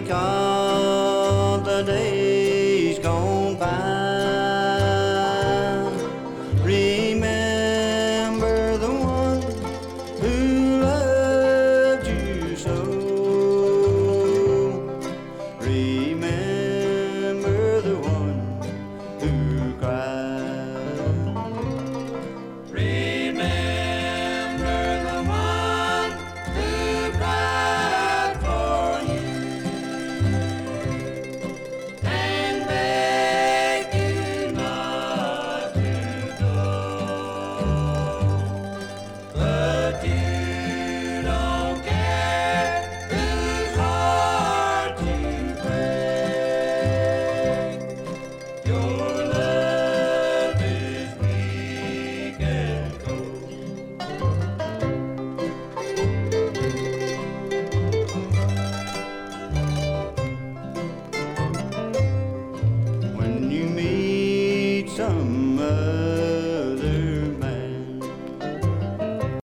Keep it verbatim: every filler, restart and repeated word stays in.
recall the days gone by. Remember the one who loved you so. Remember the one who cried. Remember the one who cried for you and begged you not to go. But you don't care whose heart to break. Your love is weak and cold. When you meet some